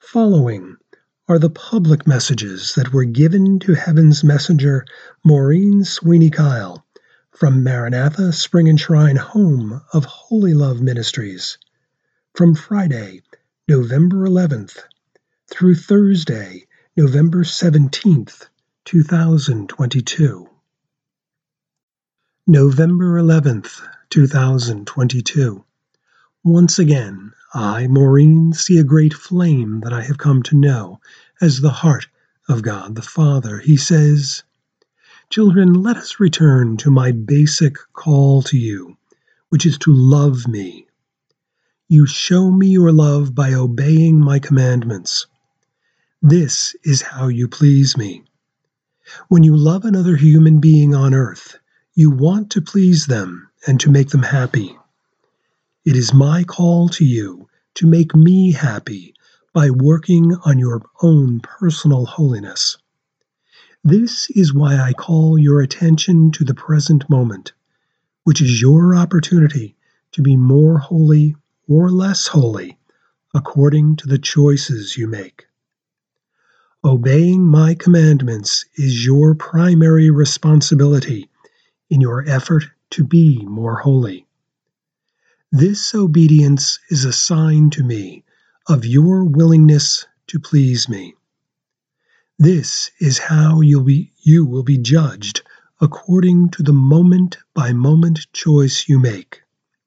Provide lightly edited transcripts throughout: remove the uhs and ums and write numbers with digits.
following are the public messages that were given to Heaven's Messenger, Maureen Sweeney Kyle, from Maranatha Spring and Shrine Home of Holy Love Ministries, from Friday, November 11th, through Thursday, November 17th, 2022. November 11th, 2022. Once again, I, Maureen, see a great flame that I have come to know as the heart of God the Father. He says, "Children, let us return to my basic call to you, which is to love me. You show me your love by obeying my commandments. This is how you please me. When you love another human being on earth, you want to please them and to make them happy. It is my call to you to make me happy by working on your own personal holiness. This is why I call your attention to the present moment, which is your opportunity to be more holy or less holy according to the choices you make. Obeying my commandments is your primary responsibility in your effort to be more holy. This obedience is a sign to me of your willingness to please me. This is how you will be judged according to the moment-by-moment choice you make."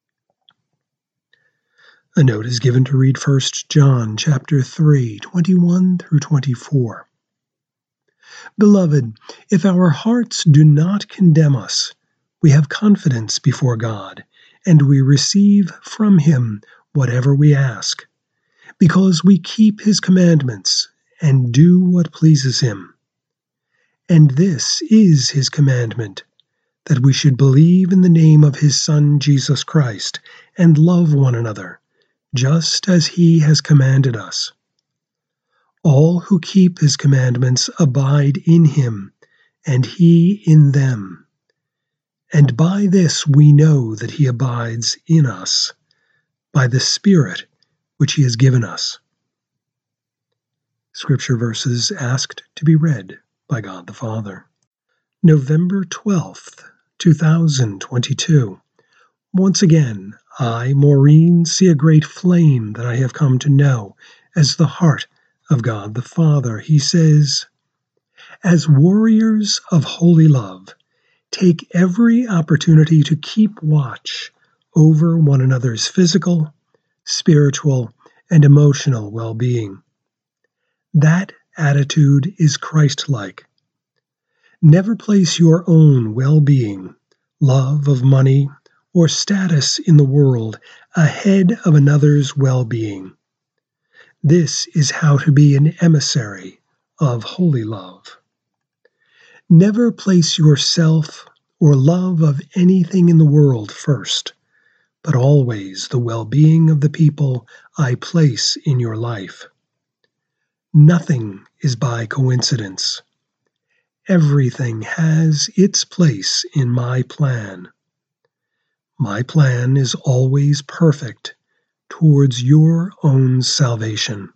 A note is given to read 1 John chapter 3, 21 through 24. Beloved, if our hearts do not condemn us, we have confidence before God, and we receive from him whatever we ask, because we keep his commandments and do what pleases him. And this is his commandment, that we should believe in the name of his Son Jesus Christ, and love one another, just as he has commanded us. All who keep his commandments abide in him, and he in them. And by this we know that he abides in us, by the Spirit which he has given us. Scripture verses asked to be read by God the Father. November 12th, 2022. Once again, I, Maureen, see a great flame that I have come to know as the heart of God the Father. He says, "As warriors of holy love, take every opportunity to keep watch over one another's physical, spiritual, and emotional well-being. That attitude is Christ-like. Never place your own well-being, love of money, or status in the world ahead of another's well-being. This is how to be an emissary of holy love. Never place yourself or love of anything in the world first, but always the well-being of the people I place in your life. Nothing is by coincidence. Everything has its place in my plan. My plan is always perfect towards your own salvation."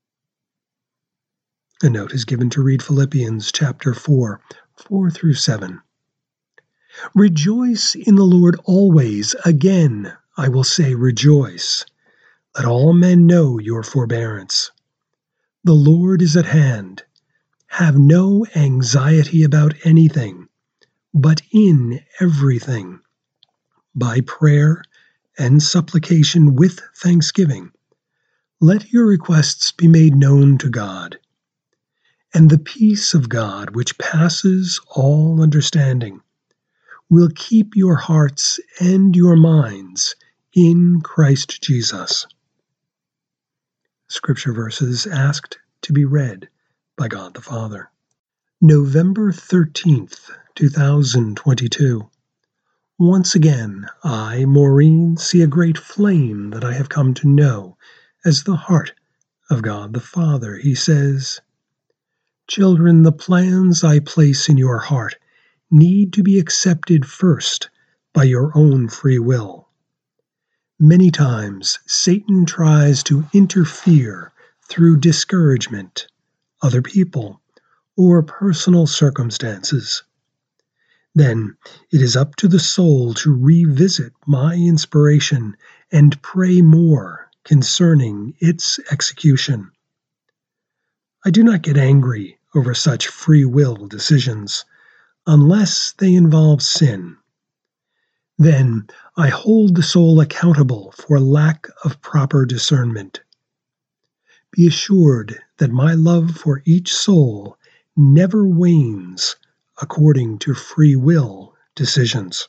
A note is given to read Philippians chapter 4, 4 through 7. "Rejoice in the Lord always. Again, I will say rejoice. Let all men know your forbearance. The Lord is at hand. Have no anxiety about anything, but in everything, by prayer and supplication with thanksgiving, let your requests be made known to God. And the peace of God, which passes all understanding, will keep your hearts and your minds in Christ Jesus." Scripture verses asked to be read by God the Father. November 13th, 2022. Once again, I, Maureen, see a great flame that I have come to know as the heart of God the Father. He says, "Children, the plans I place in your heart need to be accepted first by your own free will. Many times, Satan tries to interfere through discouragement, other people, or personal circumstances. Then it is up to the soul to revisit my inspiration and pray more concerning its execution. I do not get angry over such free will decisions, unless they involve sin. Then I hold the soul accountable for lack of proper discernment. Be assured that my love for each soul never wanes according to free will decisions.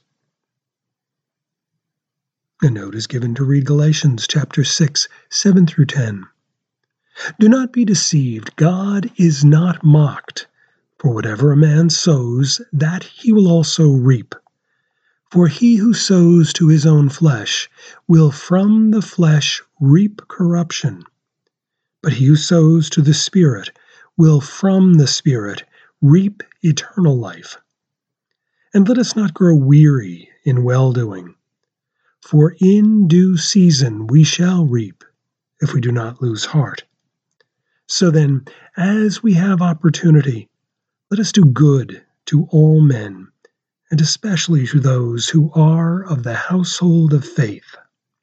A note is given to read Galatians chapter 6, 7 through 10. Do not be deceived. God is not mocked. For whatever a man sows, that he will also reap. For he who sows to his own flesh will from the flesh reap corruption. But he who sows to the Spirit will from the Spirit reap eternal life. And let us not grow weary in well-doing, for in due season we shall reap, if we do not lose heart. So then, as we have opportunity, let us do good to all men, and especially to those who are of the household of faith.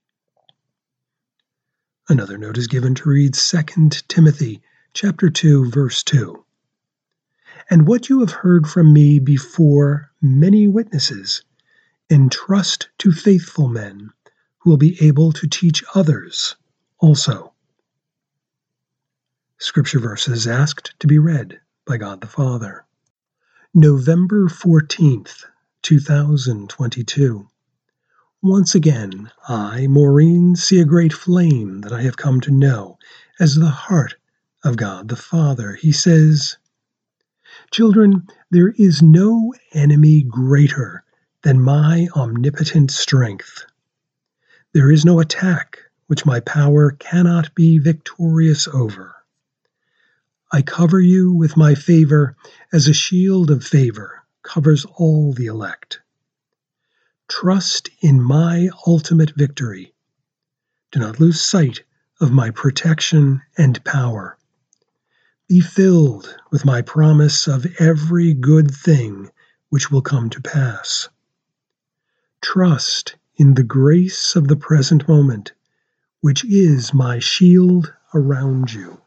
Another note is given to read 2 Timothy chapter 2, verse 2. And what you have heard from me before many witnesses, entrust to faithful men who will be able to teach others also. Scripture verses asked to be read by God the Father. November 14th, 2022. Once again, I, Maureen, see a great flame that I have come to know as the heart of God the Father. He says, Children, there is no enemy greater than my omnipotent strength. There is no attack which my power cannot be victorious over. I cover you with my favor as a shield of favor covers all the elect. Trust in my ultimate victory. Do not lose sight of my protection and power. Be filled with my promise of every good thing which will come to pass. Trust in the grace of the present moment, which is my shield around you.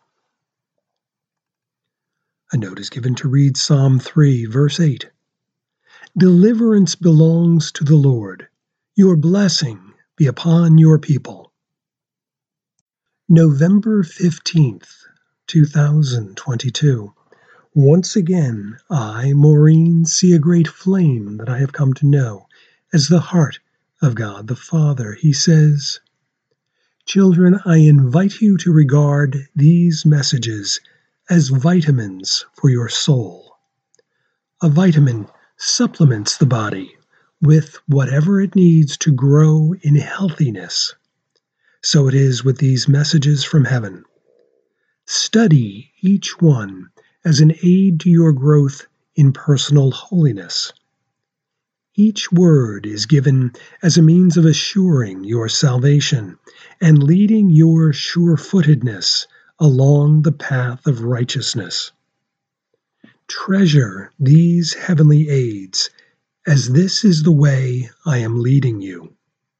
A note is given to read Psalm 3, verse 8. Deliverance belongs to the Lord. Your blessing be upon your people. November 15th, 2022. Once again, I, Maureen, see a great flame that I have come to know as the heart of God the Father. He says, Children, I invite you to regard these messages as vitamins for your soul. A vitamin supplements the body with whatever it needs to grow in healthiness. So it is with these messages from heaven. Study each one as an aid to your growth in personal holiness. Each word is given as a means of assuring your salvation and leading your sure-footedness along the path of righteousness. Treasure these heavenly aids, as this is the way I am leading you.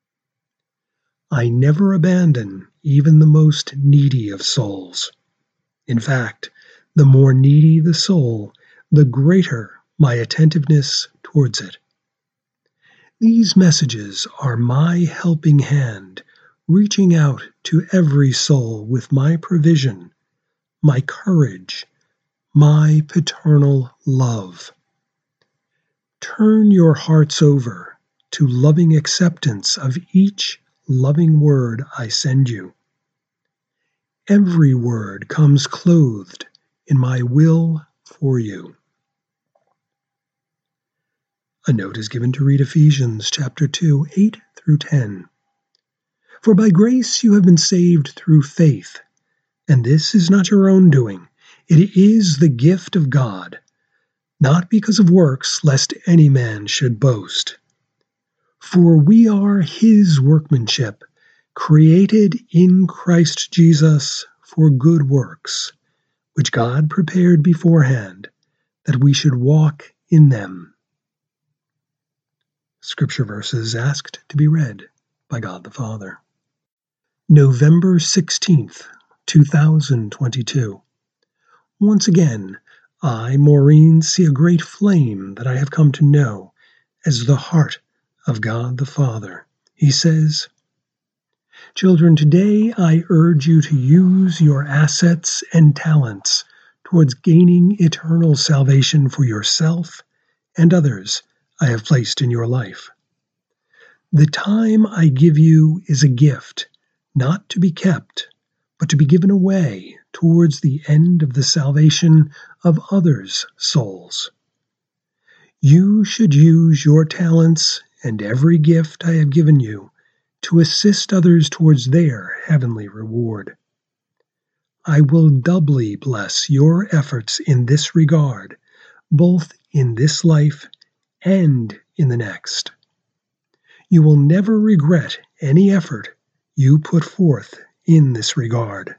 I never abandon even the most needy of souls. In fact, the more needy the soul, the greater my attentiveness towards it. These messages are my helping hand, reaching out to every soul with my provision, my courage, my paternal love. Turn your hearts over to loving acceptance of each loving word I send you. Every word comes clothed in my will for you. A note is given to read Ephesians chapter 2, 8 through 10. For by grace you have been saved through faith, and this is not your own doing. It is the gift of God, not because of works, lest any man should boast. For we are his workmanship, created in Christ Jesus for good works, which God prepared beforehand, that we should walk in them. Scripture verses asked to be read by God the Father. November 16th, 2022. Once again, I, Maureen, see a great flame that I have come to know as the heart of God the Father. He says, "Children, today I urge you to use your assets and talents towards gaining eternal salvation for yourself and others I have placed in your life. The time I give you is a gift, not to be kept, but to be given away towards the end of the salvation of others' souls. You should use your talents and every gift I have given you to assist others towards their heavenly reward. I will doubly bless your efforts in this regard, both in this life and in the next. You will never regret any effort you put forth in this regard."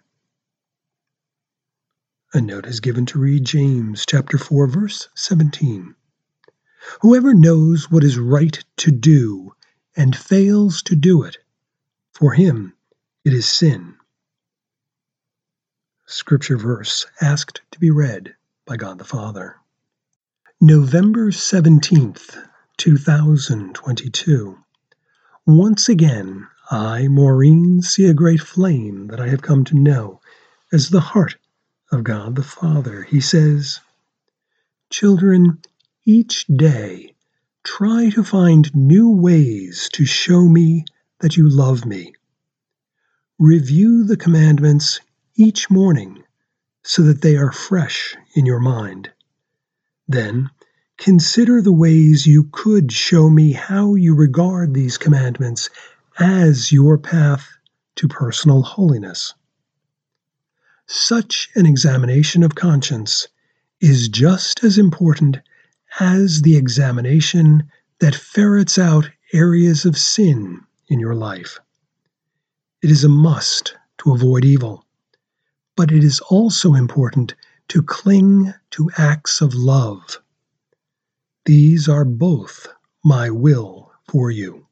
A note is given to read James chapter 4, verse 17. "Whoever knows what is right to do and fails to do it, for him it is sin." Scripture verse asked to be read by God the Father. November 17th, 2022. Once again, I, Maureen, see a great flame that I have come to know as the heart of God the Father. He says, "Children, each day try to find new ways to show me that you love me. Review the commandments each morning so that they are fresh in your mind. Then consider the ways you could show me how you regard these commandments as your path to personal holiness. Such an examination of conscience is just as important as the examination that ferrets out areas of sin in your life. It is a must to avoid evil, but it is also important to cling to acts of love. These are both my will for you."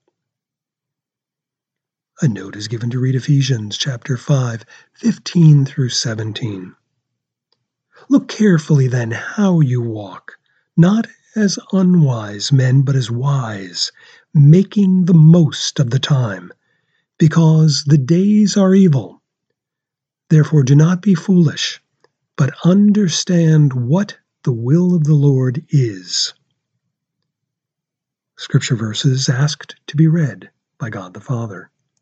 A note is given to read Ephesians chapter 5, 15 through 17. "Look carefully then how you walk, not as unwise men, but as wise, making the most of the time, because the days are evil. Therefore do not be foolish, but understand what the will of the Lord is." Scripture verses asked to be read by God the Father.